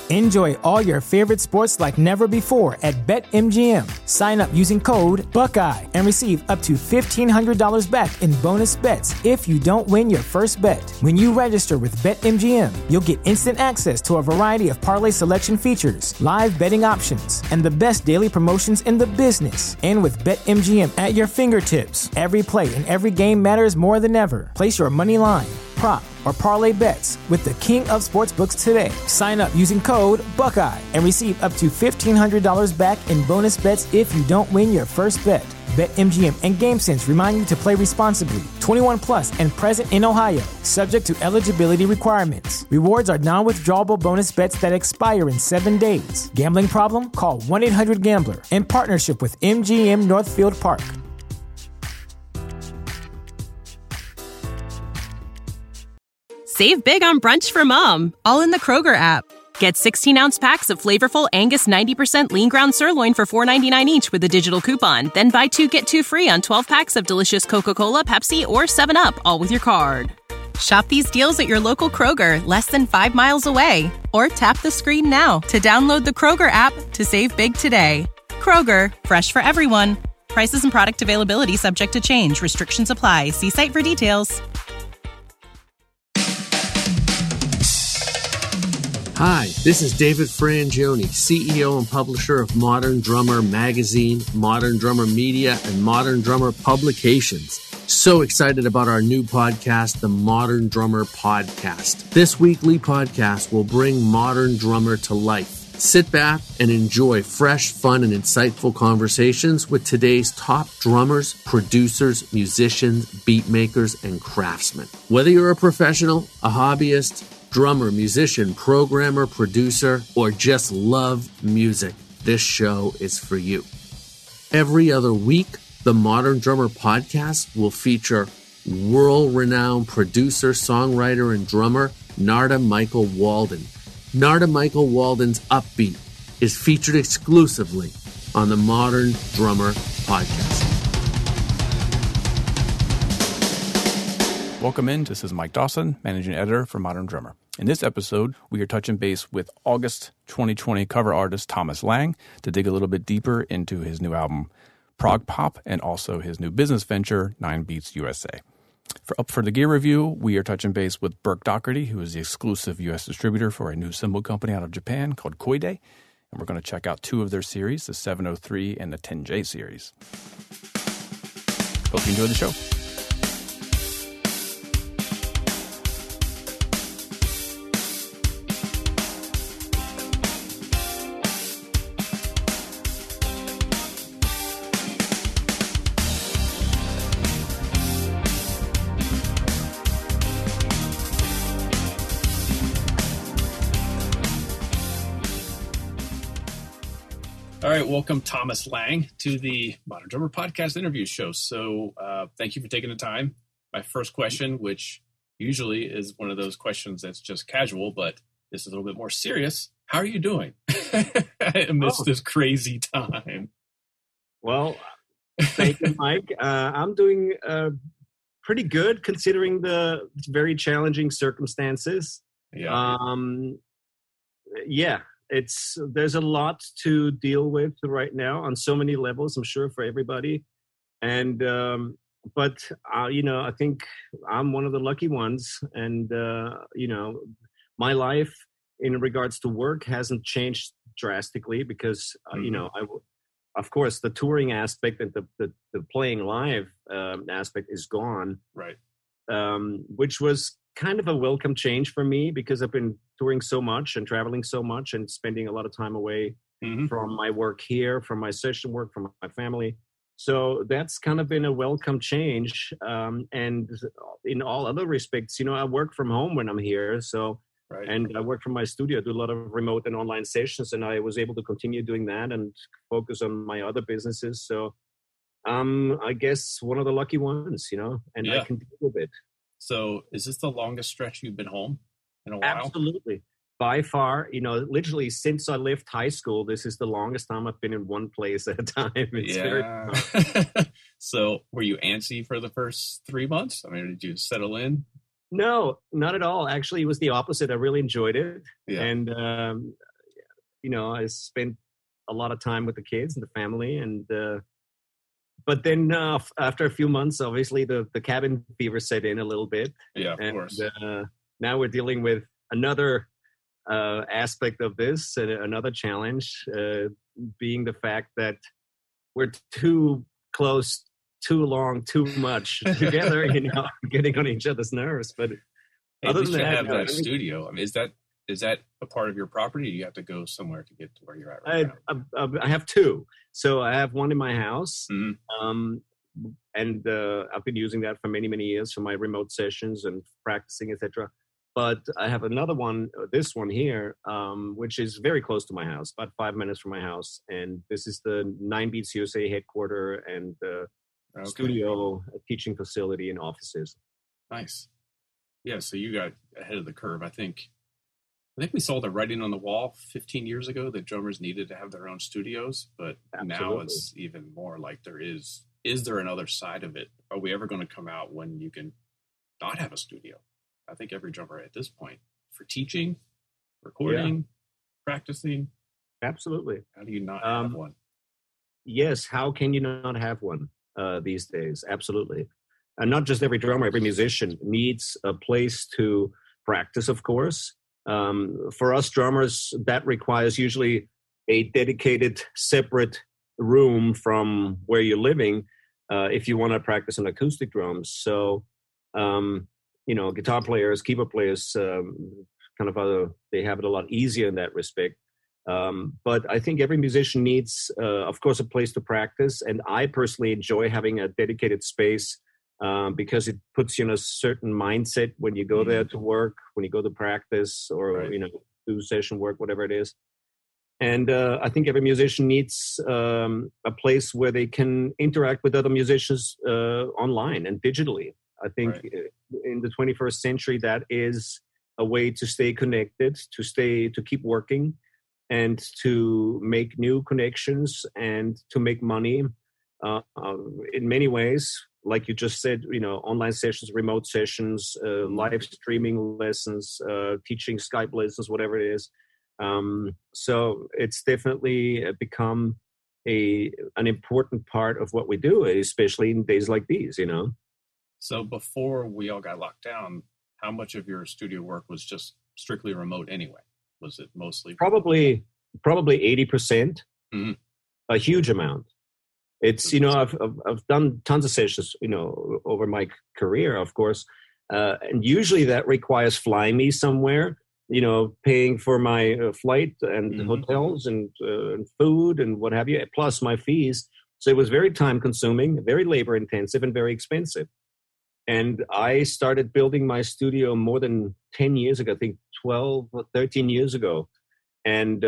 Enjoy all your favorite sports like never before at BetMGM. Sign up using code Buckeye and receive up to $1,500 back in bonus bets if you don't win your first bet. When you register with BetMGM, you'll get instant access to a variety of parlay selection features, live betting options, and the best daily promotions in the business. And with BetMGM at your fingertips, every play and every game matters more than ever. Place your money line, prop, or parlay bets with the king of sportsbooks today. Sign up using code Buckeye and receive up to $1,500 back in bonus bets if you don't win your first bet. BetMGM and GameSense remind you to play responsibly. 21 plus and present in Ohio, subject to eligibility requirements. Rewards are non-withdrawable bonus bets that expire in 7 days. Gambling problem? Call 1-800-GAMBLER. In partnership with MGM Northfield Park. Save big on brunch for mom, all in the Kroger app. Get 16-ounce packs of flavorful Angus 90% lean ground sirloin for $4.99 each with a digital coupon. Then buy 2, get 2 free on 12 packs of delicious Coca-Cola, Pepsi, or 7-Up, all with your card. Shop these deals at your local Kroger, less than 5 miles away. Or tap the screen now to download the Kroger app to save big today. Kroger, fresh for everyone. Prices and product availability subject to change. Restrictions apply. See site for details. Hi, this is David Frangioni, CEO and publisher of Modern Drummer Magazine, Modern Drummer Media, and Modern Drummer Publications. So excited about our new podcast, the Modern Drummer Podcast. This weekly podcast will bring Modern Drummer to life. Sit back and enjoy fresh, fun, and insightful conversations with today's top drummers, producers, musicians, beat makers, and craftsmen. Whether you're a professional, a hobbyist, drummer, musician, programmer, producer, or just love music, this show is for you. Every other week, the Modern Drummer Podcast will feature world-renowned producer, songwriter, and drummer Narada Michael Walden. Narada Michael Walden's Upbeat is featured exclusively on the Modern Drummer Podcast. Welcome in. This is Mike Dawson, Managing Editor for Modern Drummer. In this episode, we are touching base with August 2020 cover artist Thomas Lang to dig a little bit deeper into his new album, Prog Pop, and also his new business venture, 9 Beats USA. For the gear review, we are touching base with Burke Doherty, who is the exclusive U.S. distributor for a new cymbal company out of Japan called Koide. And we're going to check out 2 of their series, the 703 and the 10J series. Hope you enjoy the show. All right, welcome Thomas Lang to the Modern Drummer Podcast interview show. So thank you for taking the time. My first question, which usually is one of those questions that's just casual, but this is a little bit more serious. How are you doing amidst this crazy time? Well, thank you, Mike. I'm doing pretty good considering the very challenging circumstances. Yeah. There's a lot to deal with right now on so many levels, I'm sure, for everybody. And but I think I'm one of the lucky ones. And my life in regards to work hasn't changed drastically because of course the touring aspect and the playing live aspect is gone. Right. Which was kind of a welcome change for me because I've been touring so much and traveling so much and spending a lot of time away from my work here, from my session work, from my family. So that's kind of been a welcome change. And in all other respects, I work from home when I'm here. So, right. And I work from my studio, I do a lot of remote and online sessions, and I was able to continue doing that and focus on my other businesses. So I guess one of the lucky ones, and I can deal with it. So is this the longest stretch you've been home in a while? Absolutely. By far, literally since I left high school, this is the longest time I've been in one place at a time. It's very So were you antsy for the first 3 months? I mean, did you settle in? No, not at all. Actually, it was the opposite. I really enjoyed it. Yeah. And, I spent a lot of time with the kids and the family, and but then after a few months, obviously the cabin fever set in a little bit. Yeah, of course. Now we're dealing with another aspect of this, another challenge, being the fact that we're too close, too long, too much together, getting on each other's nerves. But at least you have that studio. I mean, is that a part of your property? Or do you have to go somewhere to get to where you're at right now? I have two. So I have one in my house, and I've been using that for many, many years for my remote sessions and practicing, etc. But I have another one, this one here, which is very close to my house, about 5 minutes from my house. And this is the 9 Beats USA headquarter and studio, teaching facility, and offices. Nice. Yeah, so you got ahead of the curve. I think we saw the writing on the wall 15 years ago that drummers needed to have their own studios, but now it's even more like is there another side of it? Are we ever going to come out when you can not have a studio? I think every drummer at this point, for teaching, recording, practicing. Absolutely. How do you not have one? Yes, how can you not have one these days? Absolutely. And not just every drummer, every musician needs a place to practice, of course. For us drummers, that requires usually a dedicated, separate room from where you're living if you want to practice on acoustic drums. So, guitar players, keyboard players, they have it a lot easier in that respect. But I think every musician needs, of course, a place to practice. And I personally enjoy having a dedicated space because it puts you in a certain mindset when you go there to work, when you go to practice or, do session work, whatever it is. And I think every musician needs a place where they can interact with other musicians online and digitally. I think in the 21st century, that is a way to stay connected, to keep working, and to make new connections and to make money in many ways. Like you just said, online sessions, remote sessions, live streaming lessons, teaching Skype lessons, whatever it is. So it's definitely become an important part of what we do, especially in days like these, So before we all got locked down, how much of your studio work was just strictly remote anyway? Was it mostly? Probably 80%, a huge amount. It's, I've done tons of sessions, over my career, of course. And usually that requires flying me somewhere, paying for my flight and hotels and food and what have you, plus my fees. So it was very time consuming, very labor intensive, and very expensive. And I started building my studio more than 10 years ago, I think 12 or 13 years ago, and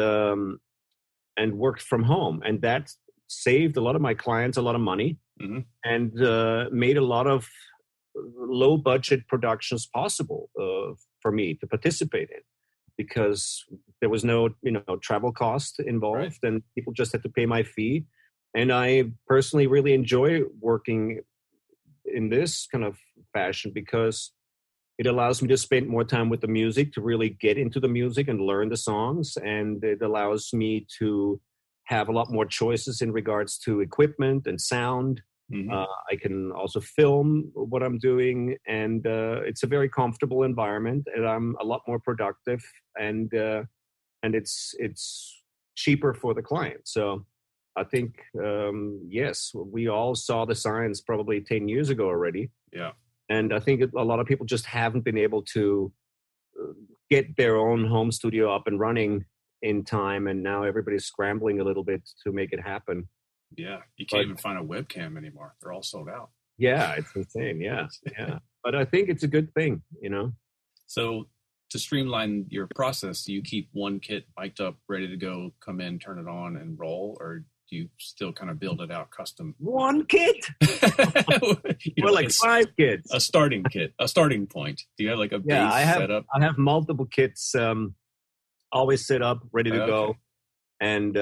worked from home. And that saved a lot of my clients a lot of money and made a lot of low budget productions possible for me to participate in, because there was no travel cost involved, and people just had to pay my fee. And I personally really enjoy working in this kind of fashion because it allows me to spend more time with the music, to really get into the music and learn the songs. And it allows me to have a lot more choices in regards to equipment and sound. I can also film what I'm doing, and it's a very comfortable environment, and I'm a lot more productive, and it's cheaper for the client. So I think, yes, we all saw the signs probably 10 years ago already. Yeah. And I think a lot of people just haven't been able to get their own home studio up and running in time. And now everybody's scrambling a little bit to make it happen. Yeah. You can't even find a webcam anymore. They're all sold out. Yeah, it's insane. Yeah. Yeah. But I think it's a good thing, So to streamline your process, do you keep one kit mic'd up, ready to go, come in, turn it on and roll? Or do you still kind of build it out custom? One kit? Or like 5 kits. A starting kit, a starting point. Do you have like a base setup? I have multiple kits always set up, ready to go. And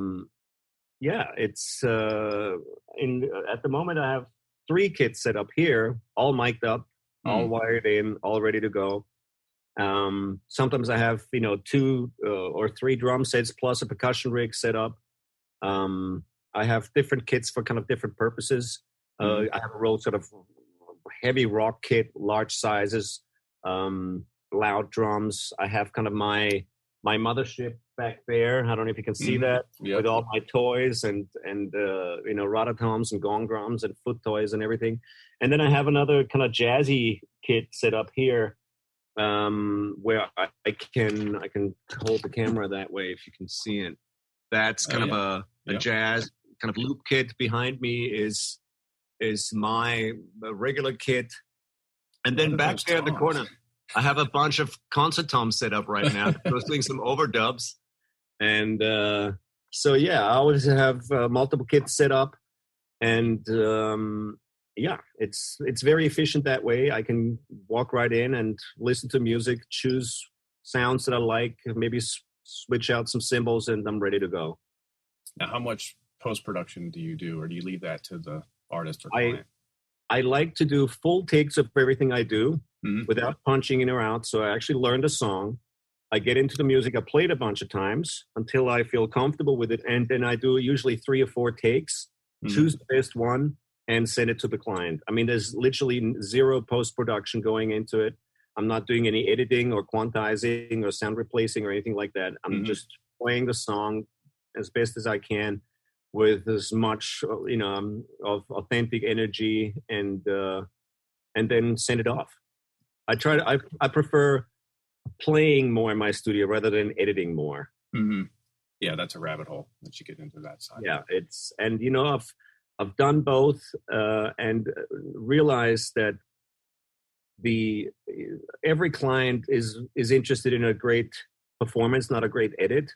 it's at the moment I have 3 kits set up here, all mic'd up, all wired in, all ready to go. Sometimes I have, 2 or 3 drum sets plus a percussion rig set up. I have different kits for kind of different purposes. I have a real sort of heavy rock kit, large sizes, loud drums. I have kind of my mothership back there. I don't know if you can see that, with all my toys and Rototoms and gong drums and foot toys and everything. And then I have another kind of jazzy kit set up here, where I can hold the camera that way if you can see it. That's kind of a jazz kind of loop kit. Behind me is my regular kit, and then back there in the corner, I have a bunch of concert toms set up right now. I was doing some overdubs, and so I always have multiple kits set up, and it's very efficient that way. I can walk right in and listen to music, choose sounds that I like, maybe switch out some cymbals, and I'm ready to go. Now, how much post-production do you do, or do you leave that to the artist or client? I like to do full takes of everything I do without punching in or out. So I actually learned a song. I get into the music. I play it a bunch of times until I feel comfortable with it. And then I do usually 3 or 4 takes, choose the best one, and send it to the client. I mean, there's literally zero post-production going into it. I'm not doing any editing or quantizing or sound replacing or anything like that. I'm just playing the song as best as I can with as much, of authentic energy, and then send it off. I prefer playing more in my studio rather than editing more. Yeah, that's a rabbit hole once you get into that side. Yeah, I've done both, and realized that every client is interested in a great performance, not a great edit.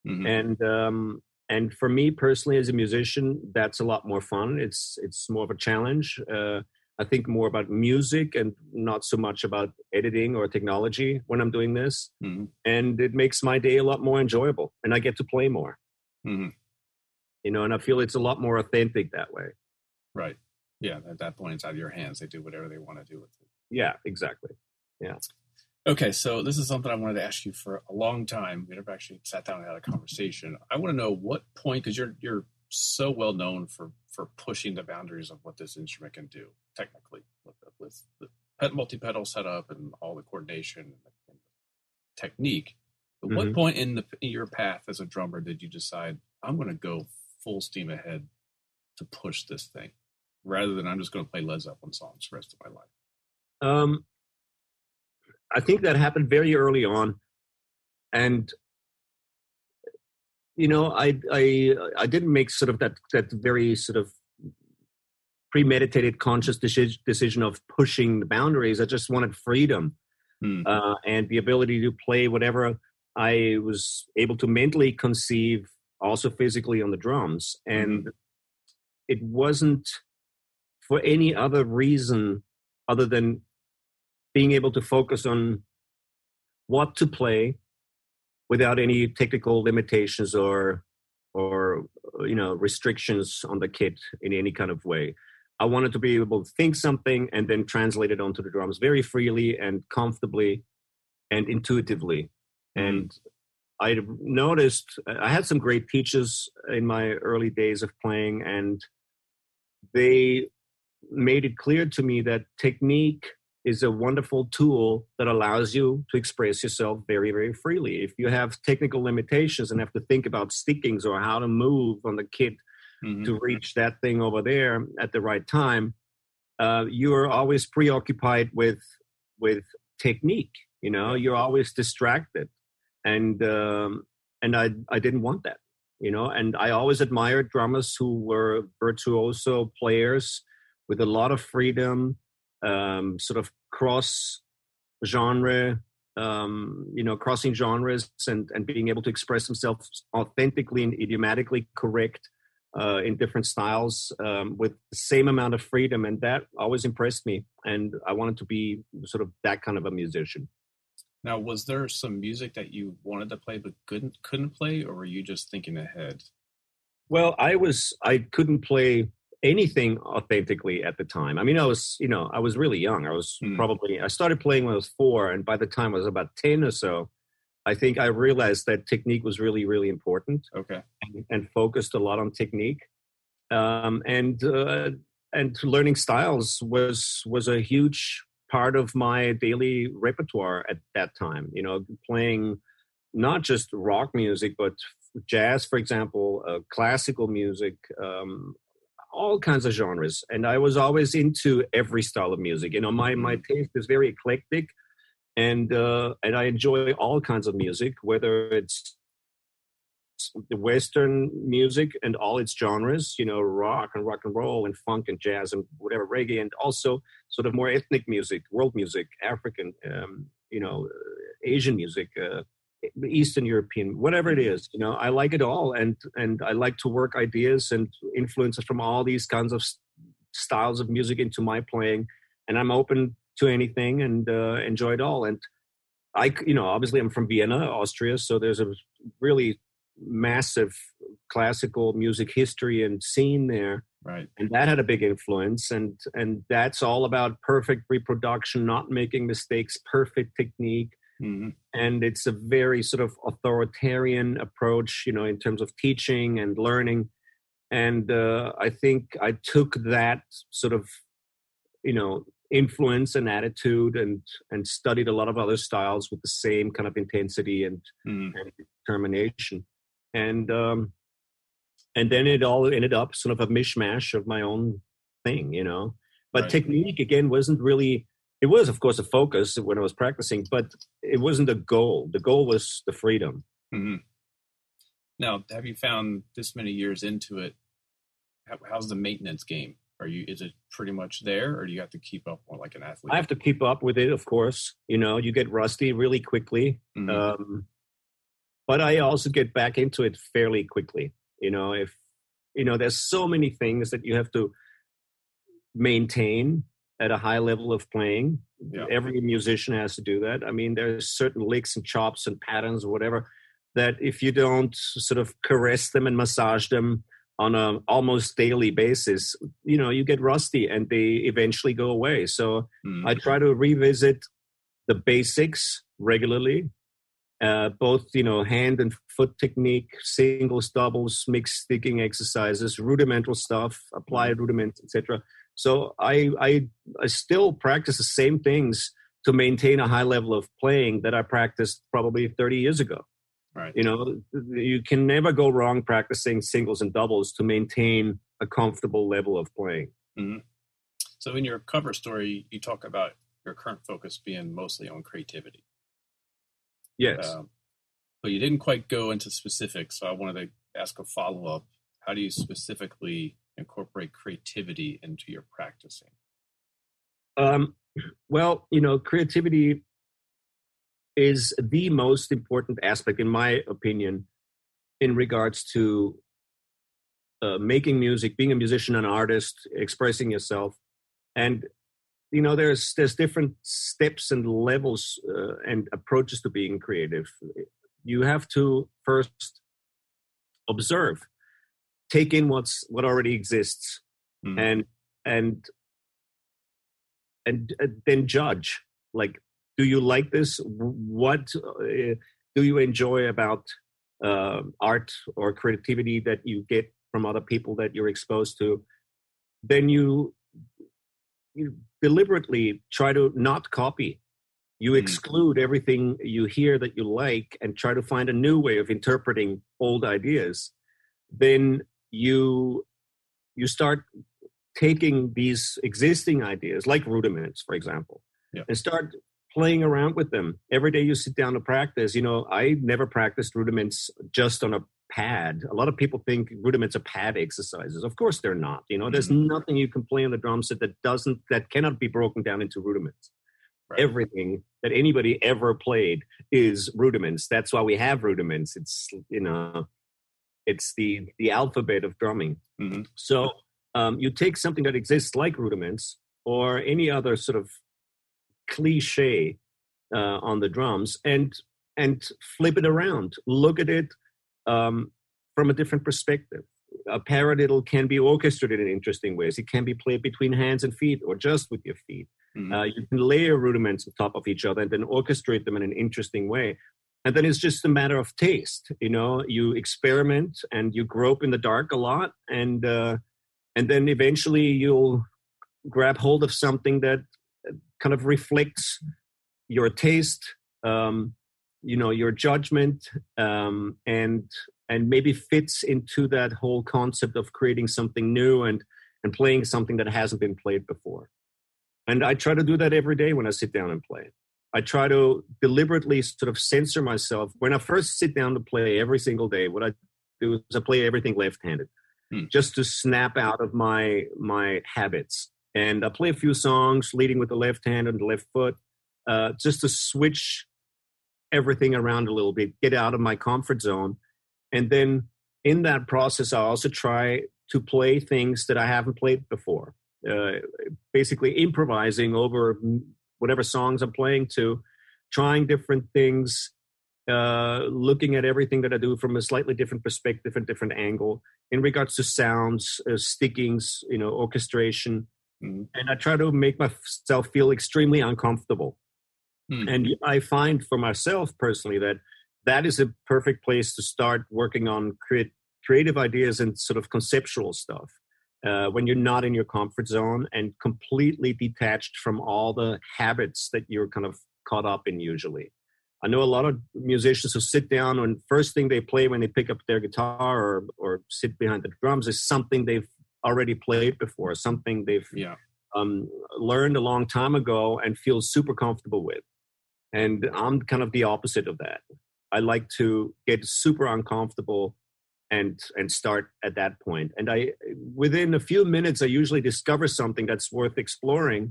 And for me personally, as a musician, that's a lot more fun. It's more of a challenge. I think more about music and not so much about editing or technology when I'm doing this. And it makes my day a lot more enjoyable, and I get to play more. And I feel it's a lot more authentic that way. Right. Yeah. At that point, it's out of your hands. They do whatever they want to do with it. Yeah, exactly. Yeah. Okay, so this is something I wanted to ask you for a long time. We never actually sat down and had a conversation. I want to know what point, because you're so well known for pushing the boundaries of what this instrument can do technically with the multi-pedal setup and all the coordination and the technique. At what point in your path as a drummer did you decide, I'm going to go full steam ahead to push this thing, rather than I'm just going to play Led Zeppelin songs the rest of my life? I think that happened very early on, and I didn't make sort of that very sort of premeditated, conscious decision of pushing the boundaries. I just wanted freedom and the ability to play whatever I was able to mentally conceive, also physically on the drums, and it wasn't for any other reason other than being able to focus on what to play without any technical limitations or restrictions on the kit in any kind of way. I wanted to be able to think something and then translate it onto the drums very freely and comfortably and intuitively. And I noticed I had some great teachers in my early days of playing, and they made it clear to me that technique is a wonderful tool that allows you to express yourself very, very freely. If you have technical limitations and have to think about stickings or how to move on the kit to reach that thing over there at the right time, you are always preoccupied with technique. You're always distracted, and I didn't want that. And I always admired drummers who were virtuoso players with a lot of freedom, sort of cross genre, crossing genres and being able to express themselves authentically and idiomatically correct in different styles with the same amount of freedom. And that always impressed me. And I wanted to be sort of that kind of a musician. Now, was there some music that you wanted to play but couldn't play, or were you just thinking ahead? Well, I couldn't play anything authentically at the time. I mean, I was really young. I was I started playing when I was 4, and by the time I was about 10 or so, I think I realized that technique was really, really important. Okay. And focused a lot on technique. And learning styles was a huge part of my daily repertoire at that time. Playing not just rock music, but jazz, for example, classical music, all kinds of genres. And I was always into every style of music. My taste is very eclectic, and I enjoy all kinds of music, whether it's the Western music and all its genres, rock and roll and funk and jazz and whatever, reggae, and also sort of more ethnic music, world music, African, Asian music, Eastern European, whatever it is. I like it all, and I like to work ideas and influences from all these kinds of styles of music into my playing, and I'm open to anything and enjoy it all. And obviously I'm from Vienna, Austria, so there's a really massive classical music history and scene there, right? And that had a big influence, and that's all about perfect reproduction, not making mistakes, perfect technique. And it's a very sort of authoritarian approach, in terms of teaching and learning. And I think I took that sort of influence and attitude and studied a lot of other styles with the same kind of intensity and determination. And then it all ended up sort of a mishmash of my own thing, But right. Technique, again, wasn't really, it was, of course, a focus when I was practicing, but it wasn't a goal. The goal was the freedom. Now, have you found this many years into it, how's the maintenance game? Is it pretty much there, or do you have to keep up more like an athlete? I have to keep up with it, of course. You get rusty really quickly. But I also get back into it fairly quickly. If there's so many things that you have to maintain at a high level of playing. Yeah. Every musician has to do that. I mean, there's certain licks and chops and patterns or whatever that if you don't sort of caress them and massage them on a almost daily basis, you get rusty and they eventually go away. So I try to revisit the basics regularly. Both, hand and foot technique, singles, doubles, mixed sticking exercises, rudimental stuff, applied rudiments, etc. So I still practice the same things to maintain a high level of playing that I practiced probably 30 years ago. Right. You can never go wrong practicing singles and doubles to maintain a comfortable level of playing. So in your cover story, you talk about your current focus being mostly on creativity. Yes. But you didn't quite go into specifics, so I wanted to ask a follow-up. How do you specifically incorporate creativity into your practicing? Well, creativity is the most important aspect, in my opinion, in regards to making music, being a musician, an artist, expressing yourself. And there's different steps and levels and approaches to being creative. You have to first observe, take in what already exists, and then judge. Like, do you like this? What do you enjoy about art or creativity that you get from other people that you're exposed to? Then you deliberately try to not copy. You exclude everything you hear that you like and try to find a new way of interpreting old ideas. Then you start taking these existing ideas, like rudiments, for example, and start playing around with them. Every day you sit down to practice. I never practiced rudiments just on a pad. A lot of people think rudiments are pad exercises. Of course they're not. There's nothing you can play on the drum set that cannot be broken down into rudiments. Right. Everything that anybody ever played is rudiments. That's why we have rudiments. It's it's the alphabet of drumming. So you take something that exists like rudiments or any other sort of cliche on the drums and flip it around. Look at it from a different perspective. a paradiddle can be orchestrated in interesting ways. It can be played between hands and feet or just with your feet. You can layer rudiments on top of each other and then orchestrate them in an interesting way. And then it's just a matter of taste. You experiment and you grope in the dark a lot, and then eventually you'll grab hold of something that kind of reflects your taste, your judgment, and maybe fits into that whole concept of creating something new and playing something that hasn't been played before. And I try to do that every day when I sit down and play. I try to deliberately sort of censor myself. When I first sit down to play every single day, what I do is I play everything left-handed, just to snap out of my habits. And I play a few songs leading with the left hand and the left foot, just to switch everything around a little bit, get out of my comfort zone. And then in that process, I also try to play things that I haven't played before, basically improvising over whatever songs I'm playing to, trying different things, looking at everything that I do from a slightly different perspective and different angle in regards to sounds, stickings, orchestration. And I try to make myself feel extremely uncomfortable. And I find for myself personally that is a perfect place to start working on creative ideas and sort of conceptual stuff. When you're not in your comfort zone and completely detached from all the habits that you're kind of caught up in usually. I know a lot of musicians who sit down and first thing they play when they pick up their guitar or sit behind the drums is something they've already played before, something they've learned a long time ago and feel super comfortable with. And I'm kind of the opposite of that. I like to get super uncomfortable and start at that point. And within a few minutes, I usually discover something that's worth exploring,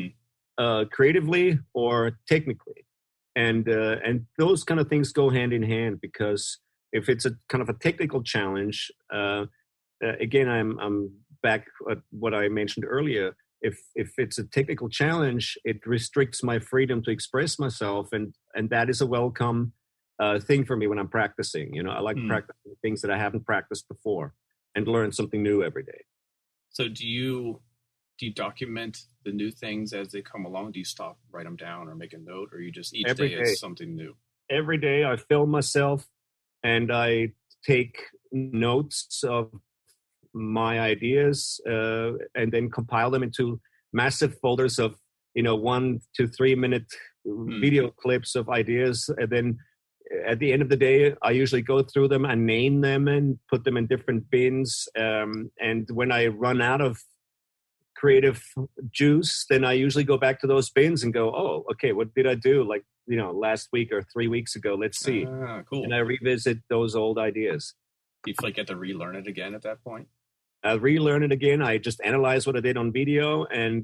creatively or technically. And those kind of things go hand in hand, because if it's a kind of a technical challenge, again, I'm back at what I mentioned earlier. If it's a technical challenge, it restricts my freedom to express myself, and that is a welcome thing for me when I'm practicing. I like practicing things that I haven't practiced before and learn something new every day. So do you document the new things as they come along? Do you stop, write them down, or make a note, or you just each day is something new? Every day I film myself and I take notes of my ideas and then compile them into massive folders of 1 to 3 minute video clips of ideas. And then at the end of the day, I usually go through them and name them and put them in different bins. And when I run out of creative juice, then I usually go back to those bins and go, oh, okay, what did I do last week or 3 weeks ago? Let's see. Cool. And I revisit those old ideas. Do you feel like you have to relearn it again at that point? I relearn it again. I just analyze what I did on video and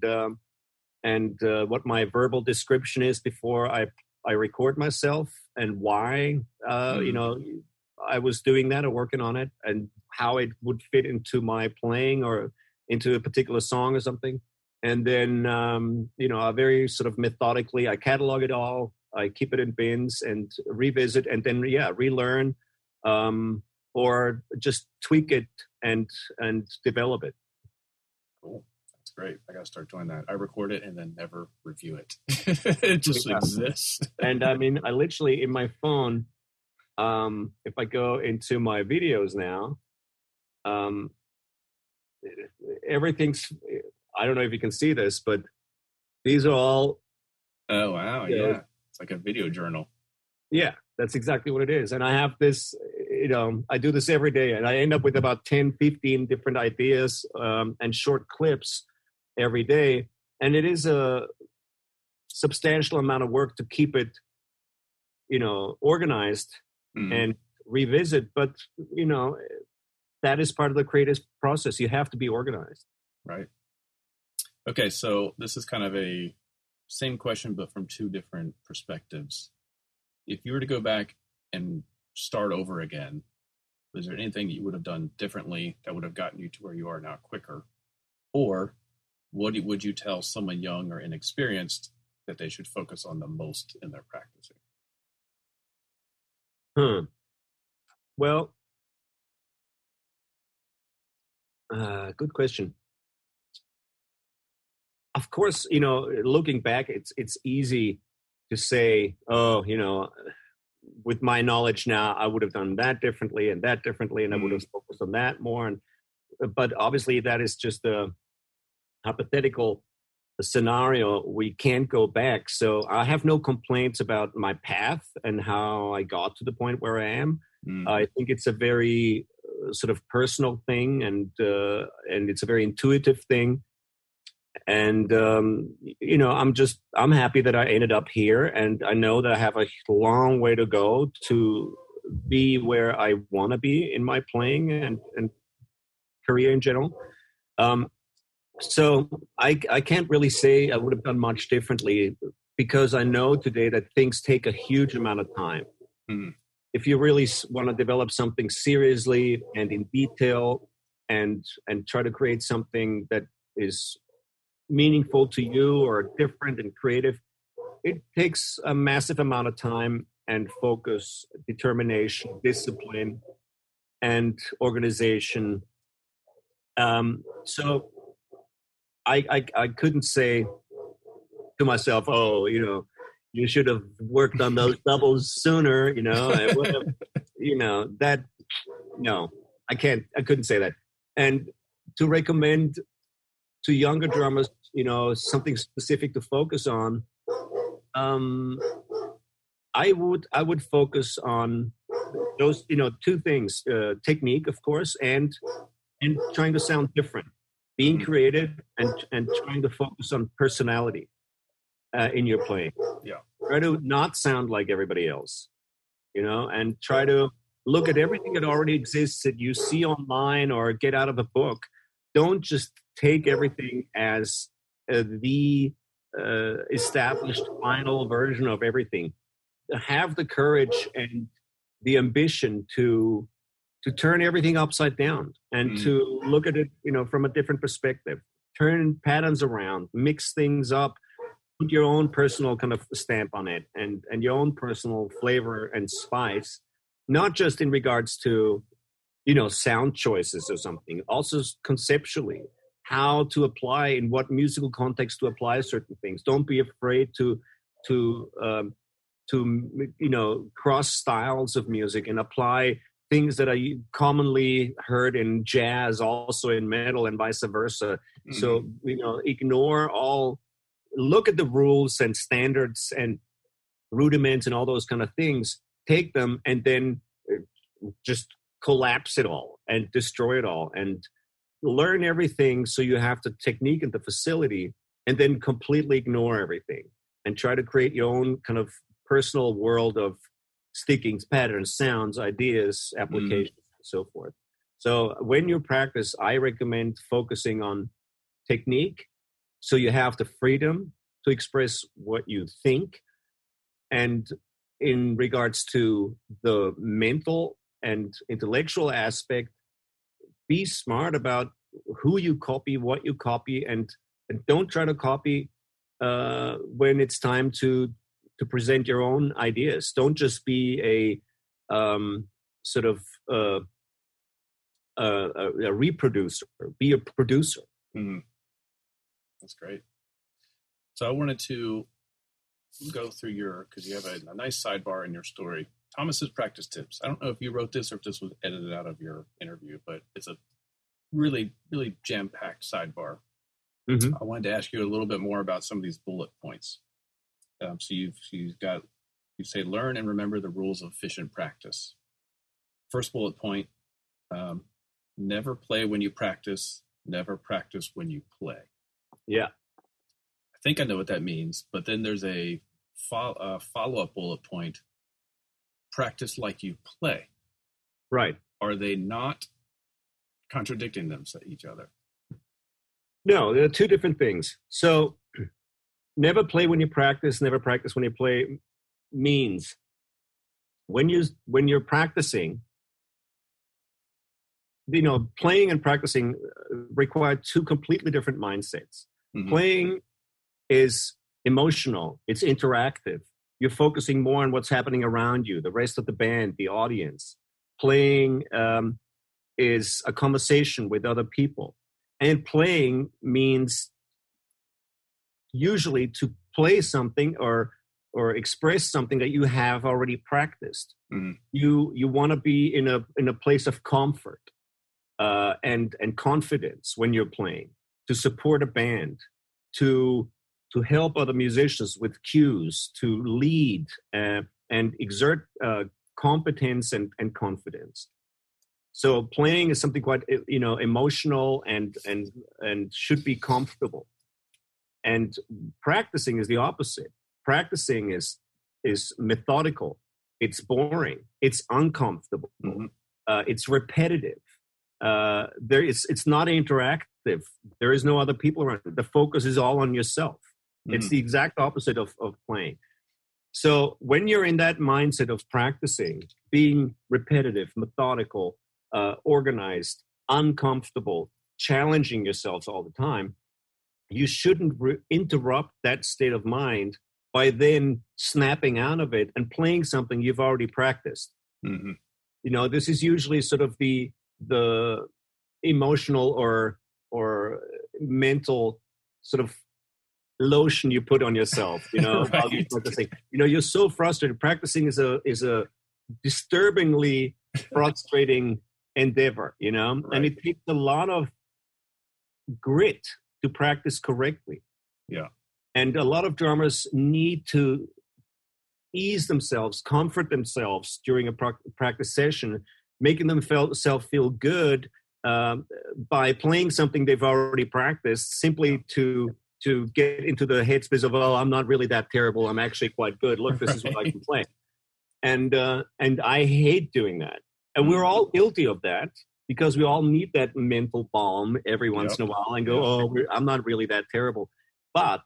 what my verbal description is before I record myself, and why I was doing that or working on it, and how it would fit into my playing or into a particular song or something. And then I very sort of methodically I catalog it all. I keep it in bins and revisit, and then relearn. Or just tweak it and develop it. Cool. That's great. I got to start doing that. I record it and then never review it. It just exists. And I mean, I literally, in my phone, if I go into my videos now, everything's, I don't know if you can see this, but these are all. Oh, wow. Yeah. It's like a video journal. Yeah, that's exactly what it is. And I have this, I do this every day, and I end up with about 10, 15 different ideas and short clips every day. And it is a substantial amount of work to keep it, organized and revisit. But, that is part of the creative process. You have to be organized. Right. Okay, so this is kind of a same question, but from two different perspectives. If you were to go back and start over again, is there anything that you would have done differently that would have gotten you to where you are now quicker? Or what would you tell someone young or inexperienced that they should focus on the most in their practicing? Well, Good question. Of course, looking back, it's easy to say, oh, with my knowledge now, I would have done that differently, and I would have focused on that more. But obviously, that is just a hypothetical scenario. We can't go back. So I have no complaints about my path and how I got to the point where I am. I think it's a very sort of personal thing, and it's a very intuitive thing. And, I'm happy that I ended up here, and I know that I have a long way to go to be where I want to be in my playing and career in general. So I can't really say I would have done much differently, because I know today that things take a huge amount of time. If you really want to develop something seriously and in detail and try to create something that is meaningful to you or different and creative, it takes a massive amount of time and focus, determination, discipline, and organization. So I couldn't say to myself, oh, you should have worked on those doubles sooner, I would have, that, no, I couldn't say that. And to recommend to younger drummers, something specific to focus on, I would focus on those, two things, technique, of course, and trying to sound different, being creative and trying to focus on personality in your playing. Yeah. Try to not sound like everybody else, and try to look at everything that already exists that you see online or get out of a book. Don't just take everything as the established final version of everything. Have the courage and the ambition to turn everything upside down and to look at it, from a different perspective. Turn patterns around, mix things up, put your own personal kind of stamp on it, and your own personal flavor and spice, not just in regards to, sound choices or something, also conceptually, how to apply, in what musical context to apply certain things. Don't be afraid to cross styles of music and apply things that are commonly heard in jazz, also in metal, and vice versa. So, look at the rules and standards and rudiments and all those kind of things, take them and then just collapse it all and destroy it all and learn everything. So you have the technique and the facility, and then completely ignore everything and try to create your own kind of personal world of stickings, patterns, sounds, ideas, applications, and so forth. So when you practice, I recommend focusing on technique, so you have the freedom to express what you think. And in regards to the mental and intellectual aspect, be smart about who you copy, what you copy, and don't try to copy when it's time to present your own ideas. Don't just be a reproducer. Be a producer. Mm-hmm. That's great. So I wanted to go through because you have a nice sidebar in your story. Thomas's practice tips. I don't know if you wrote this or if this was edited out of your interview, but it's a really, really jam-packed sidebar. Mm-hmm. I wanted to ask you a little bit more about some of these bullet points. So you say, learn and remember the rules of efficient practice. First bullet point, never play when you practice, never practice when you play. Yeah. I think I know what that means, but then there's a follow-up bullet point, practice like you play. Right. Are they not contradicting each other? No, there are two different things. So never play when you practice, never practice when you play means when you're practicing, playing and practicing require two completely different mindsets. Mm-hmm. Playing is emotional. It's interactive. You're focusing more on what's happening around you, the rest of the band, the audience. Playing is a conversation with other people. And playing means usually to play something or express something that you have already practiced. Mm-hmm. You want to be in a place of comfort and confidence when you're playing, to support a band, to help other musicians with cues, to lead and exert competence and confidence. So playing is something quite emotional and should be comfortable. And practicing is the opposite. Practicing is methodical. It's boring. It's uncomfortable. Mm-hmm. It's repetitive. It's not interactive. There is no other people around. The focus is all on yourself. Mm-hmm. It's the exact opposite of playing. So when you're in that mindset of practicing, being repetitive, methodical, organized, uncomfortable, challenging yourselves all the time, you shouldn't interrupt that state of mind by then snapping out of it and playing something you've already practiced. Mm-hmm. This is usually sort of the emotional or mental sort of lotion you put on yourself. While you're practicing. You're so frustrated. Practicing is a disturbingly frustrating endeavor. Right. And it takes a lot of grit to practice correctly. Yeah. And a lot of drummers need to ease themselves, comfort themselves during a practice session, making themselves feel good by playing something they've already practiced, simply to get into the headspace of, I'm not really that terrible. I'm actually quite good. Look, this is what I can play. And I hate doing that. And we're all guilty of that, because we all need that mental balm every once in a while and go, I'm not really that terrible. But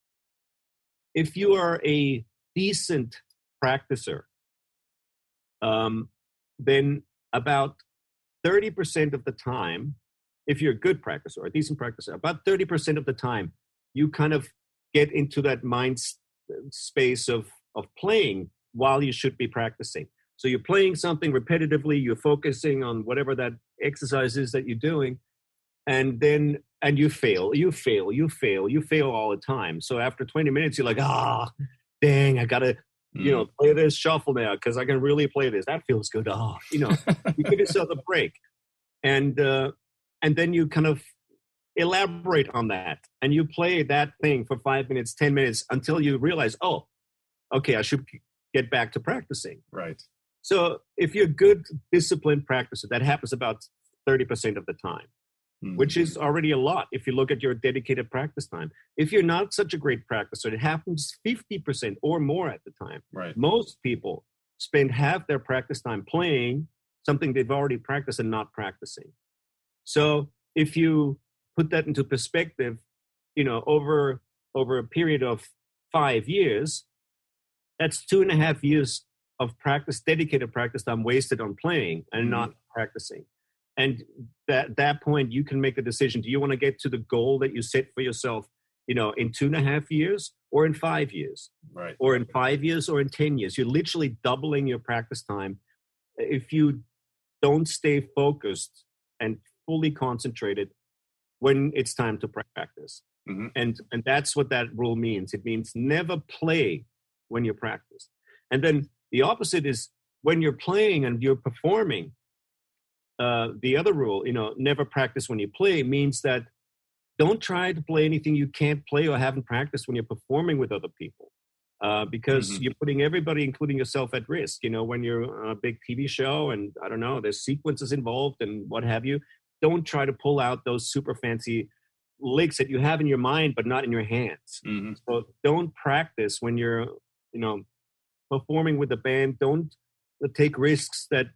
if you are a decent practicer, then about 30% of the time, if you're a good practicer or a decent practicer, about 30% of the time, you kind of get into that mind space of playing while you should be practicing. So you're playing something repetitively, you're focusing on whatever that exercise is that you're doing, and you fail all the time. So after 20 minutes, you're like, dang, I gotta, play this shuffle now because I can really play this. That feels good. You give yourself a break, and then you kind of elaborate on that, and you play that thing for 5 minutes, 10 minutes until you realize, okay, I should get back to practicing. Right. So if you're a good, disciplined practicer, that happens about 30% of the time, which is already a lot if you look at your dedicated practice time. If you're not such a great practicer, it happens 50% or more at the time. Right. Most people spend half their practice time playing something they've already practiced and not practicing. So if you put that into perspective, over a period of 5 years, that's 2.5 years of dedicated practice time wasted on playing and not practicing. And at that point, you can make the decision. Do you want to get to the goal that you set for yourself, in 2.5 years or in 5 years? Right. Or in 5 years or in 10 years? You're literally doubling your practice time if you don't stay focused and fully concentrated when it's time to practice. Mm-hmm. And that's what that rule means. It means never play when you practice. And then the opposite is when you're playing and you're performing. The other rule, never practice when you play, means that don't try to play anything you can't play or haven't practiced when you're performing with other people, because you're putting everybody, including yourself, at risk. When you're on a big TV show and, I don't know, there's sequences involved and what have you, don't try to pull out those super fancy licks that you have in your mind but not in your hands. Mm-hmm. So don't practice when you're, performing with the band. Don't take risks that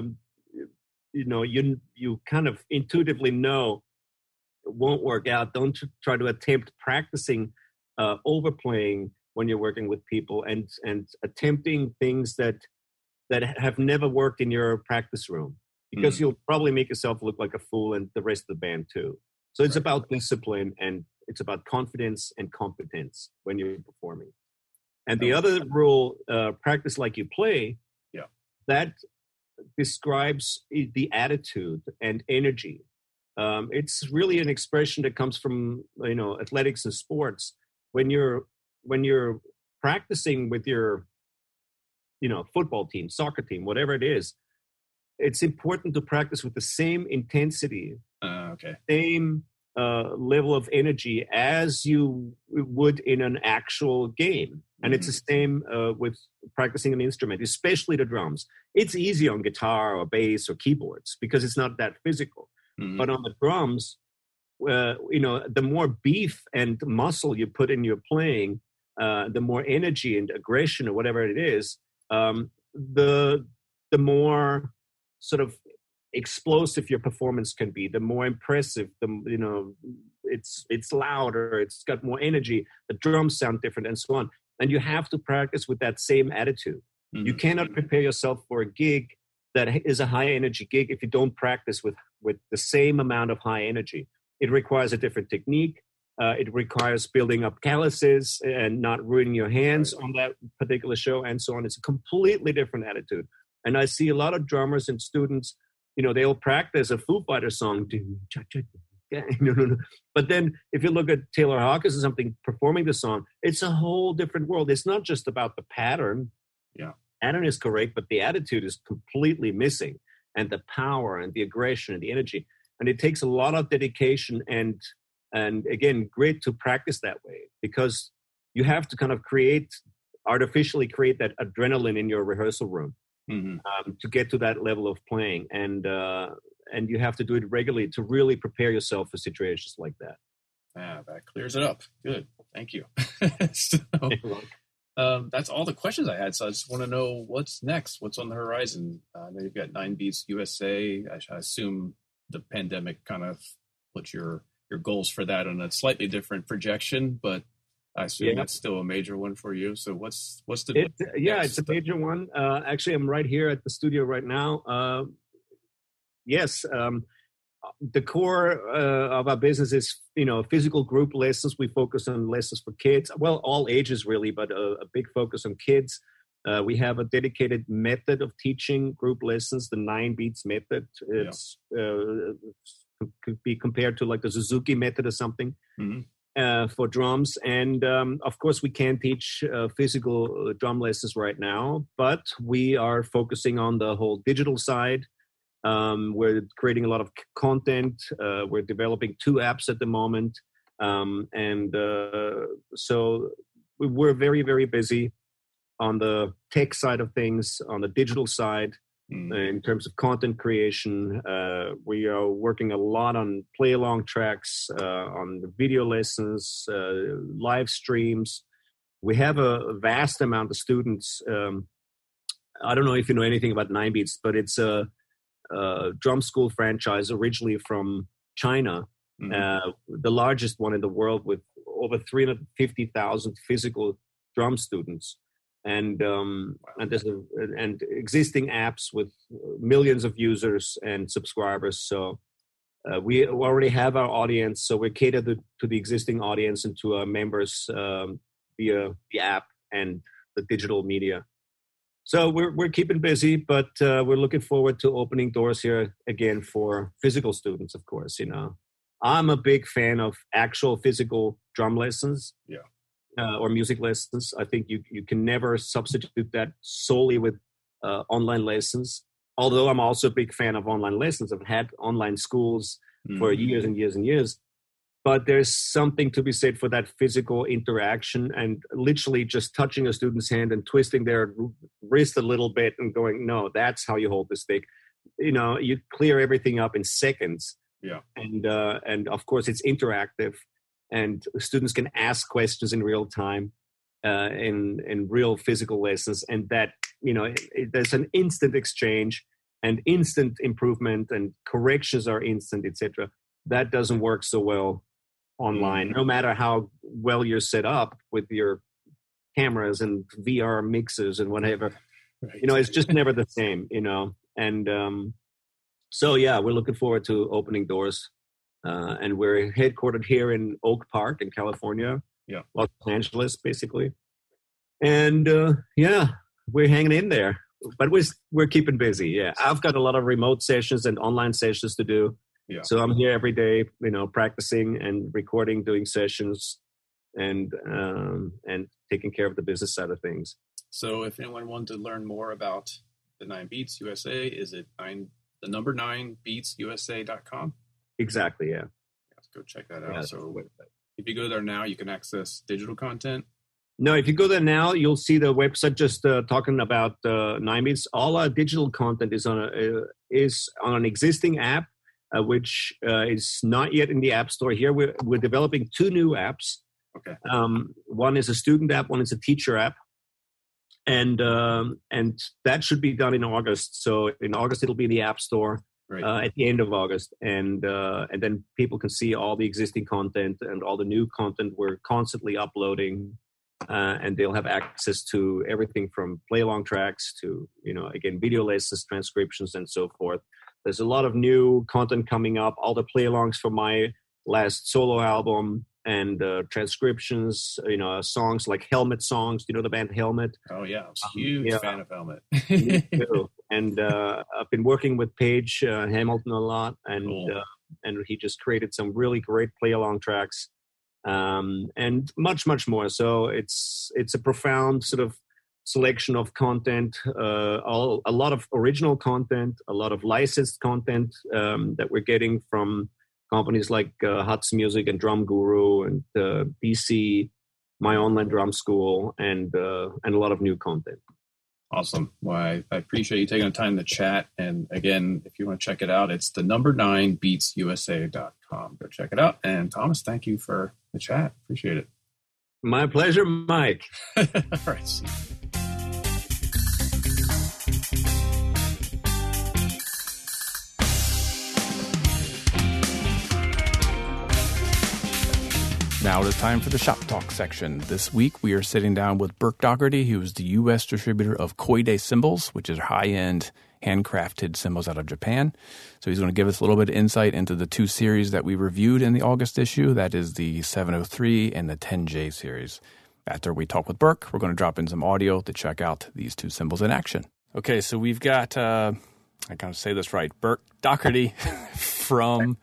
you kind of intuitively know won't work out. Don't try to attempt practicing overplaying when you're working with people and attempting things that have never worked in your practice room, because you'll probably make yourself look like a fool and the rest of the band too. So it's about discipline, and it's about confidence and competence when you're performing. And the other rule, practice like you play, that describes the attitude and energy. It's really an expression that comes from, athletics and sports. When you're practicing with your, football team, soccer team, whatever it is, it's important to practice with the same intensity, same level of energy as you would in an actual game. And it's the same with practicing an instrument, especially the drums. It's easy on guitar or bass or keyboards because it's not that physical. Mm-hmm. But on the drums, the more beef and muscle you put in your playing, the more energy and aggression or whatever it is, the more sort of explosive your performance can be, the more impressive, it's louder, it's got more energy, the drums sound different, and so on. And you have to practice with that same attitude. Mm-hmm. You cannot prepare yourself for a gig that is a high energy gig if you don't practice with the same amount of high energy. It requires a different technique. It requires building up calluses and not ruining your hands on that particular show, and so on. It's a completely different attitude. And I see a lot of drummers and students, they'll practice a Foo Fighters song. But then if you look at Taylor Hawkins or something performing the song, it's a whole different world. It's not just about the pattern. Yeah. Pattern is correct, but the attitude is completely missing, and the power and the aggression and the energy. And it takes a lot of dedication and again, grit to practice that way, because you have to kind of artificially create that adrenaline in your rehearsal room. Mm-hmm. To get to that level of playing, and you have to do it regularly to really prepare yourself for situations like that. That clears it up. Good, thank you. That's all the questions I had. So I just want to know what's next. What's on the horizon? I know you've got 9 Beats USA. I assume the pandemic kind of put your goals for that on a slightly different projection, but I assume that's still a major one for you. So what's the... It's a major one. Actually, I'm right here at the studio right now. The core of our business is, physical group lessons. We focus on lessons for kids. Well, all ages really, but a big focus on kids. We have a dedicated method of teaching group lessons, the 9 Beats method. It's could be compared to like the Suzuki method or something. Mm-hmm. For drums. And of course, we can't teach physical drum lessons right now, but we are focusing on the whole digital side. We're creating a lot of content. We're developing 2 apps at the moment. So we're very, very busy on the tech side of things, on the digital side. In terms of content creation, we are working a lot on play-along tracks, on the video lessons, live streams. We have a vast amount of students. I don't know if you know anything about 9 Beats, but it's a drum school franchise originally from China, the largest one in the world with over 350,000 physical drum students. And existing apps with millions of users and subscribers. So we already have our audience. So we cater to the existing audience and to our members via the app and the digital media. So we're keeping busy, but we're looking forward to opening doors here again for physical students. Of course, I'm a big fan of actual physical drum lessons. Yeah. Or music lessons. I think you can never substitute that solely with online lessons. Although I'm also a big fan of online lessons. I've had online schools for years and years and years. But there's something to be said for that physical interaction and literally just touching a student's hand and twisting their wrist a little bit and going, no, that's how you hold the stick. You clear everything up in seconds. Yeah. And of course, it's interactive. And students can ask questions in real time in real physical lessons. And that, there's an instant exchange and instant improvement and corrections are instant, etc. That doesn't work so well online, no matter how well you're set up with your cameras and VR mixers and whatever. Right. It's just never the same, And so, we're looking forward to opening doors. And we're headquartered here in Oak Park in California, Los Angeles, basically. And we're hanging in there. we're keeping busy. Yeah, I've got a lot of remote sessions and online sessions to do. Yeah. So I'm here every day, practicing and recording, doing sessions, and taking care of the business side of things. So if anyone wanted to learn more about the 9 Beats USA, is it the number 9beatsusa.com? Exactly. Yeah. Let's go check that out. So if you go there now, you can access digital content. No, if you go there now, you'll see the website just talking about 9 Beats. All our digital content is on an existing app, which is not yet in the App Store. Here we're developing 2 new apps. Okay. One is a student app, one is a teacher app, and that should be done in August. So in August it'll be in the App Store. Right. At the end of August, and then people can see all the existing content and all the new content we're constantly uploading. And they'll have access to everything from play-along tracks to, again, video lessons, transcriptions, and so forth. There's a lot of new content coming up, all the play-alongs from my last solo album and transcriptions, songs like Helmet songs. Do you know the band Helmet? Oh, yeah. I was a huge fan of Helmet. Me too. And I've been working with Paige Hamilton a lot, and cool. And he just created some really great play-along tracks. And much, much more. So it's a profound sort of selection of content, a lot of original content, a lot of licensed content that we're getting from companies like Hudson Music and Drum Guru and BC, My Online Drum School, and a lot of new content. Awesome. Well, I appreciate you taking the time to chat. And again, if you want to check it out, it's the number 9beatsusa.com. Go check it out. And Thomas, thank you for the chat. Appreciate it. My pleasure, Mike. All right. See you. Now it is time for the Shop Talk section. This week we are sitting down with Burke Dougherty, who is the U.S. distributor of Koide cymbals, which is high-end handcrafted cymbals out of Japan. So he's going to give us a little bit of insight into the 2 series that we reviewed in the August issue. That is the 703 and the 10J series. After we talk with Burke, we're going to drop in some audio to check out these 2 cymbals in action. Okay, so we've got, I can't say this right, Burke Dougherty from...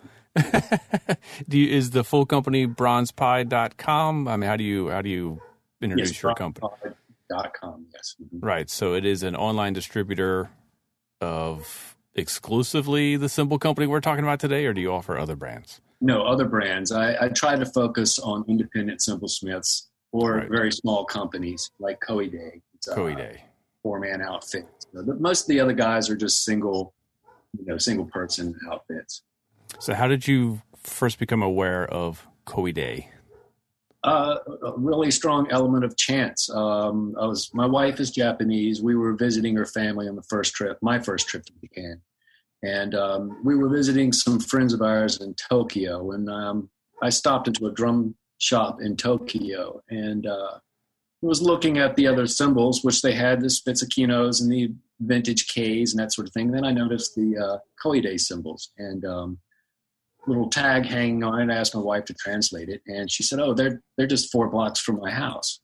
is the full company bronzepie.com? I mean, how do you introduce your company? Bronzepie.com, yes. Mm-hmm. Right. So it is an online distributor of exclusively the cymbal company we're talking about today, or do you offer other brands? No, other brands. I try to focus on independent cymbalsmiths or very small companies like Koide. Koide. 4-man outfit. But most of the other guys are just single person outfits. So how did you first become aware of Koide? A really strong element of chance. My wife is Japanese. We were visiting her family on my first trip to Japan. And we were visiting some friends of ours in Tokyo. And I stopped into a drum shop in Tokyo and was looking at the other cymbals, which they had the Spitzakinos and the vintage Ks and that sort of thing. And then I noticed the Koide cymbals and little tag hanging on it. I asked my wife to translate it, and she said, "Oh, they're just 4 blocks from my house."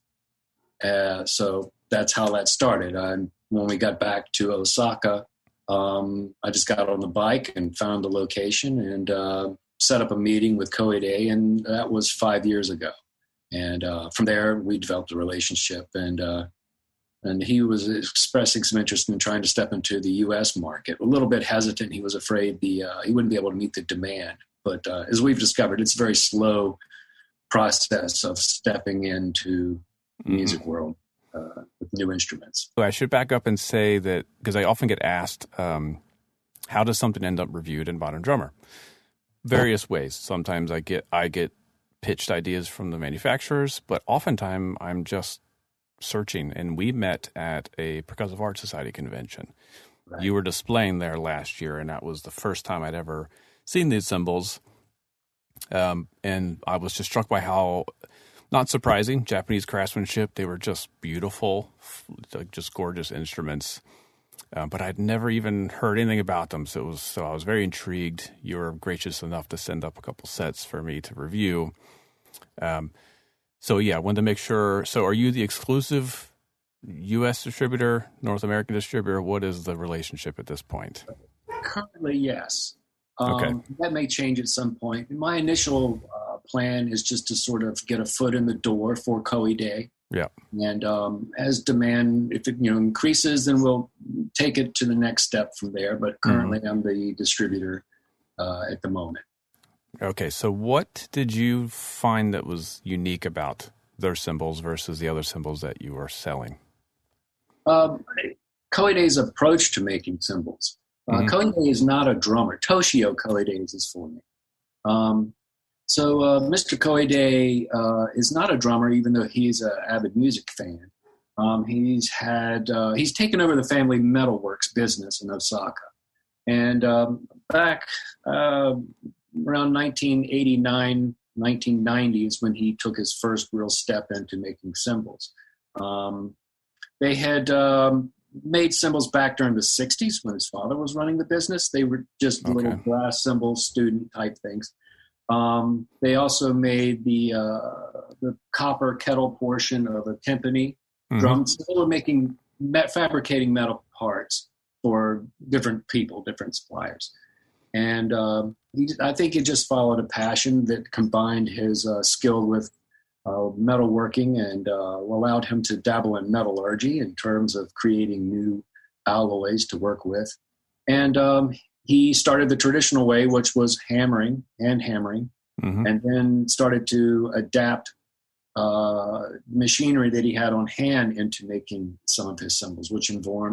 So that's how that started. When we got back to Osaka, I just got on the bike and found the location and set up a meeting with Koide, and that was 5 years ago. And from there, we developed a relationship, and he was expressing some interest in trying to step into the U.S. market. A little bit hesitant. He was afraid he wouldn't be able to meet the demand. But as we've discovered, it's a very slow process of stepping into the music world with new instruments. So I should back up and say that, because I often get asked, how does something end up reviewed in Modern Drummer? Various ways. Sometimes I get pitched ideas from the manufacturers, but oftentimes I'm just searching. And we met at a Percussive Art Society convention. Right. You were displaying there last year, and that was the first time I'd ever seen these cymbals, and I was just struck by how, not surprising, Japanese craftsmanship. They were just beautiful, just gorgeous instruments, but I'd never even heard anything about them. So I was very intrigued. You were gracious enough to send up a couple sets for me to review. So yeah, I wanted to make sure. So are you the exclusive U.S. distributor, North American distributor? What is the relationship at this point? Currently, yes. Okay. That may change at some point. My initial plan is just to sort of get a foot in the door for Koei Day. Yeah. And as demand, if it increases, then we'll take it to the next step from there. But currently, I'm the distributor at the moment. Okay, so what did you find that was unique about their cymbals versus the other cymbals that you were selling? Koei Day's approach to making cymbals. Koei Day is not a drummer. Toshio Koei Day is for me. So Mr. Koei Day is not a drummer, even though he's an avid music fan. He's taken over the family metalworks business in Osaka. And back around 1989, 1990 is when he took his first real step into making cymbals. They had made cymbals back during the 60s when his father was running the business. They were just little brass cymbals, student type things. They also made the copper kettle portion of a timpani drum. So they were fabricating metal parts for different people, different suppliers. And I think he just followed a passion that combined his skill with metalworking and allowed him to dabble in metallurgy in terms of creating new alloys to work with. And he started the traditional way, which was hammering, and then started to adapt machinery that he had on hand into making some of his cymbals, which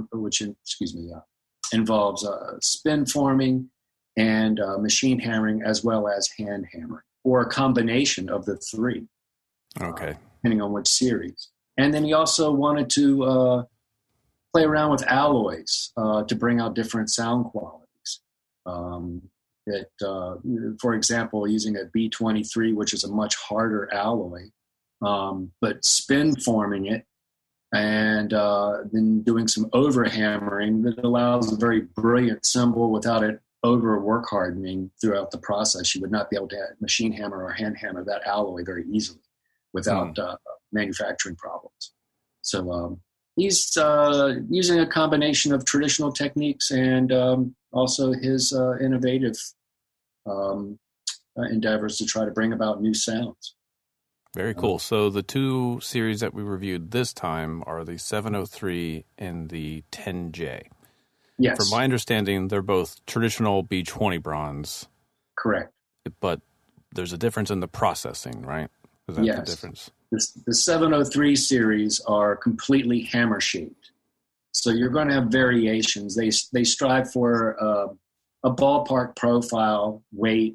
involves spin forming and machine hammering, as well as hand hammering, or a combination of the three. Okay. Depending on which series. And then he also wanted to play around with alloys to bring out different sound qualities. For example, using a B23, which is a much harder alloy, but spin forming it and then doing some over hammering that allows a very brilliant cymbal without it over work hardening throughout the process. You would not be able to machine hammer or hand hammer that alloy very easily without manufacturing problems. So he's using a combination of traditional techniques and also his innovative endeavors to try to bring about new sounds. Very cool. So the two series that we reviewed this time are the 703 and the 10J. Yes. From my understanding, they're both traditional B20 bronze. Correct. But there's a difference in the processing, right? Is that the difference? The 703 series are completely hammer-shaped. So you're going to have variations. They strive for a ballpark profile, weight,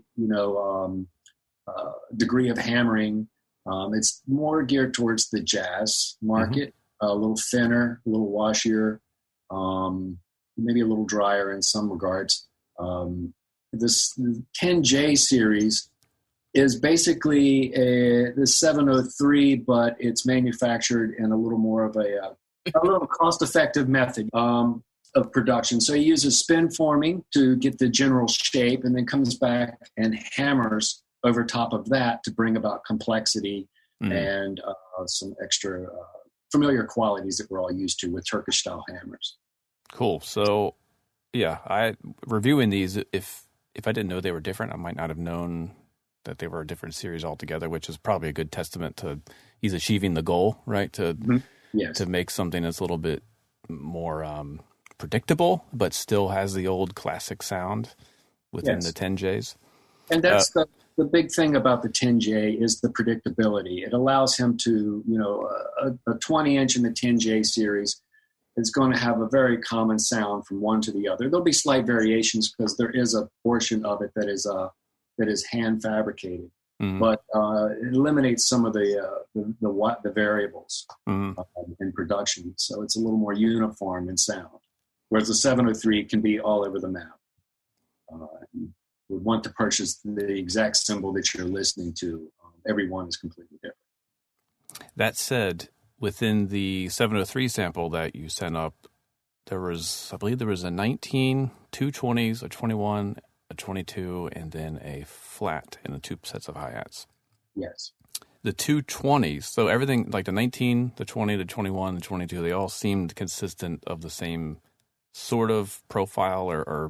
degree of hammering. It's more geared towards the jazz market, a little thinner, a little washier, maybe a little drier in some regards. This 10J series is basically the 703, but it's manufactured in a little more of a little cost-effective method of production. So he uses spin forming to get the general shape and then comes back and hammers over top of that to bring about complexity and some extra familiar qualities that we're all used to with Turkish-style hammers. Cool. So, reviewing these, if I didn't know they were different, I might not have known that they were a different series altogether, which is probably a good testament to he's achieving the goal, right? To make something that's a little bit more predictable, but still has the old classic sound within the 10Js. And that's the big thing about the 10J is the predictability. It allows him to, a 20-inch in the 10J series is going to have a very common sound from one to the other. There'll be slight variations because there is a portion of it that is hand fabricated, but it eliminates some of the variables in production. So it's a little more uniform in sound, whereas the 703 can be all over the map. You would want to purchase the exact cymbal that you're listening to. Every one is completely different. That said, within the 703 sample that you sent up, I believe there was a 19, two 20s, a 21, a 22, and then a flat and the two sets of hi-hats. Yes. the 220s, so everything like the 19, the 20, the 21, the 22, they all seemed consistent of the same sort of profile or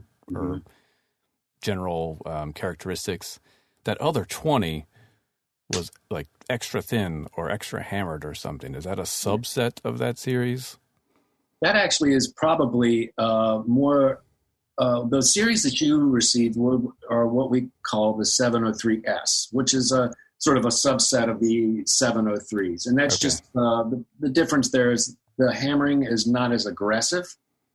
general characteristics. That other 20 was like extra thin or extra hammered or something. Is that a subset of that series? That actually is probably more. The series that you received are what we call the 703S, which is a sort of a subset of the 703s. And that's just the difference there is the hammering is not as aggressive.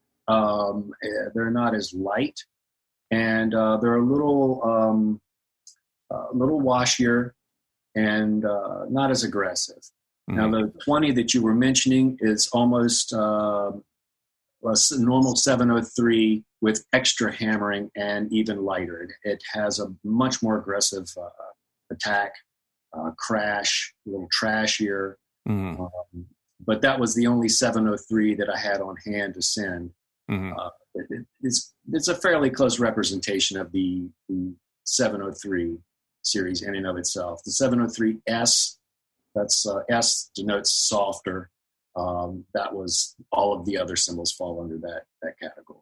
They're not as light. And they're a little washier and not as aggressive. Mm-hmm. Now, the 20 that you were mentioning is almost a normal 703 with extra hammering and even lighter. It has a much more aggressive attack, crash, a little trashier. Mm-hmm. But that was the only 703 that I had on hand to send. Mm-hmm. It's a fairly close representation of the 703 series in and of itself. The 703S, that's S denotes softer. That was all of the other symbols fall under that category.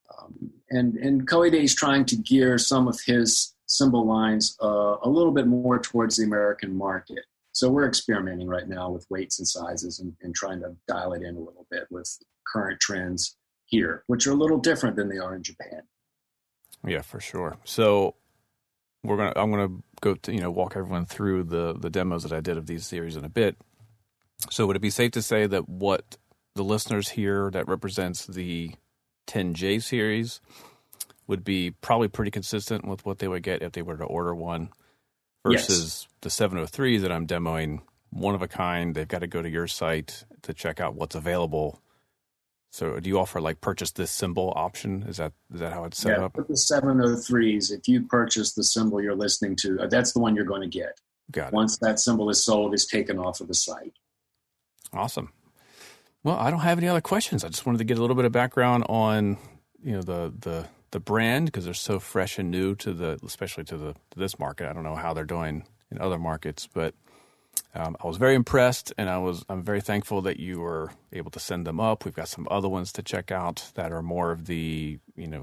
And Koide is trying to gear some of his symbol lines a little bit more towards the American market. So we're experimenting right now with weights and sizes and trying to dial it in a little bit with current trends here, which are a little different than they are in Japan. Yeah, for sure. So I'm gonna go to walk everyone through the demos that I did of these series in a bit. So would it be safe to say that what the listeners hear that represents the 10J series would be probably pretty consistent with what they would get if they were to order one versus the 703s that I'm demoing, one of a kind. They've got to go to your site to check out what's available. So do you offer like purchase this symbol option? Is that how it's set up? With the 703s, if you purchase the symbol you're listening to, that's the one you're going to get. Got it. Once that symbol is sold, it's taken off of the site. Awesome. Well, I don't have any other questions. I just wanted to get a little bit of background on, the brand because they're so fresh and new especially to this market. I don't know how they're doing in other markets, but I was very impressed, and I'm very thankful that you were able to send them up. We've got some other ones to check out that are more of the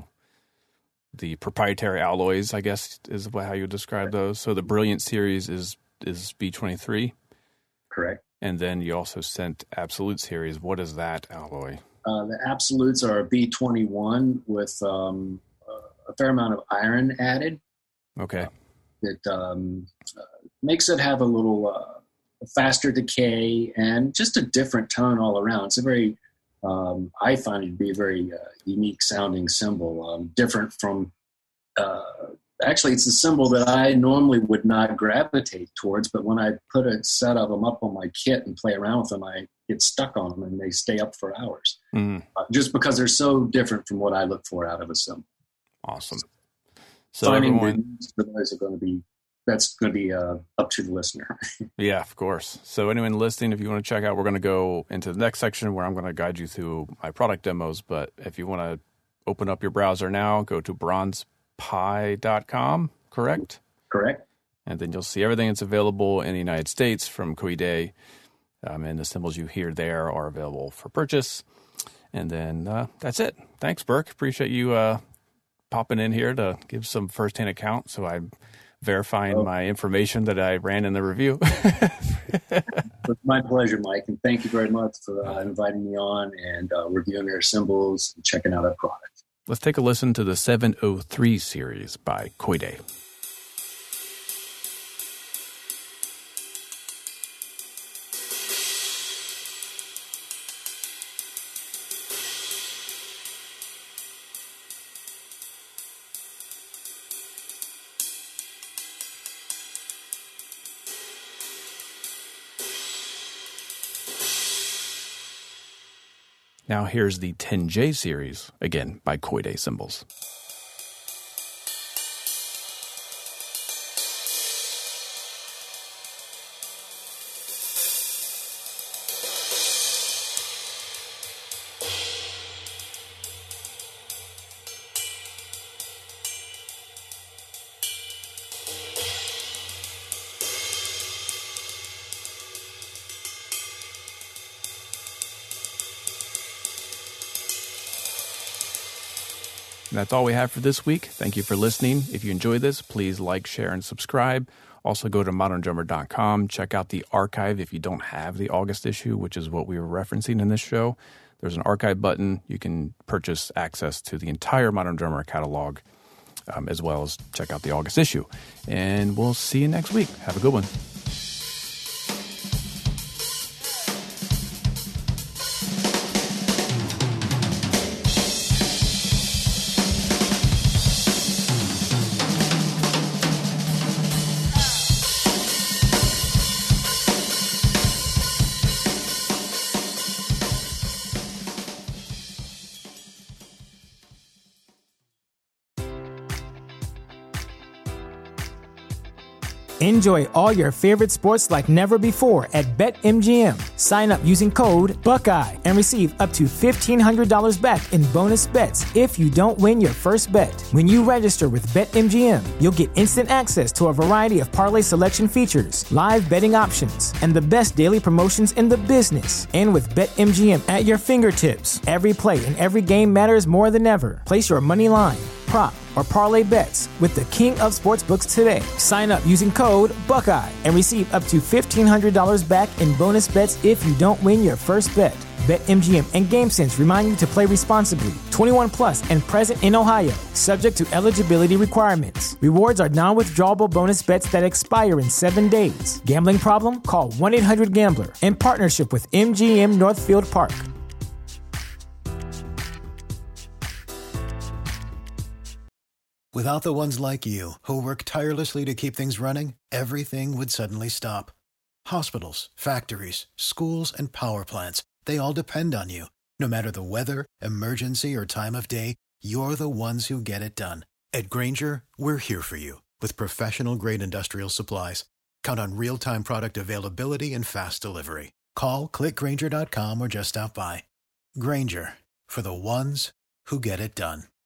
the proprietary alloys, I guess is how you would describe those. So the Brilliant series is B23. Correct. And then you also sent Absolute series. What is that alloy? The Absolutes are B21 with a fair amount of iron added. Okay. It makes it have a little faster decay and just a different tone all around. It's a very, I find it to be a very unique sounding symbol, different from, actually it's a symbol that I normally would not gravitate towards, but when I put a set of them up on my kit and play around with them, I get stuck on them and they stay up for hours. Mm. Just because they're so different from what I look for out of a symbol. Awesome. So finding those are going to be, that's going to be up to the listener. Yeah, of course. So anyone listening, if you want to check out, we're going to go into the next section where I'm going to guide you through my product demos. But if you want to open up your browser now, go to bronzepi.com, correct? Correct. And then you'll see everything that's available in the United States from Koide. And the symbols you hear there are available for purchase. And then that's it. Thanks, Burke. Appreciate you popping in here to give some firsthand account. So I'm verifying my information that I ran in the review. It's my pleasure, Mike. And thank you very much for inviting me on and reviewing our symbols and checking out our product. Let's take a listen to the 703 series by Koide. Now here's the 10J series, again by Koide Symbols. And that's all we have for this week. Thank you for listening. If you enjoyed this, please like, share, and subscribe. Also go to moderndrummer.com. Check out the archive if you don't have the August issue, which is what we were referencing in this show. There's an archive button. You can purchase access to the entire Modern Drummer catalog, as well as check out the August issue. And we'll see you next week. Have a good one. Enjoy all your favorite sports like never before at BetMGM. Sign up using code Buckeye and receive up to $1,500 back in bonus bets if you don't win your first bet. When you register with BetMGM, you'll get instant access to a variety of parlay selection features, live betting options, and the best daily promotions in the business. And with BetMGM at your fingertips, every play and every game matters more than ever. Place your money line, prop, or parlay bets with the king of sportsbooks today. Sign up using code Buckeye and receive up to $1,500 back in bonus bets if you don't win your first bet. BetMGM and GameSense remind you to play responsibly. 21 plus and present in Ohio, subject to eligibility requirements. Rewards are non-withdrawable bonus bets that expire in 7 days. Gambling problem? Call 1-800-GAMBLER. In partnership with MGM Northfield Park. Without the ones like you, who work tirelessly to keep things running, everything would suddenly stop. Hospitals, factories, schools, and power plants, they all depend on you. No matter the weather, emergency, or time of day, you're the ones who get it done. At Grainger, we're here for you with professional-grade industrial supplies. Count on real-time product availability and fast delivery. Call, click Grainger.com, or just stop by. Grainger, for the ones who get it done.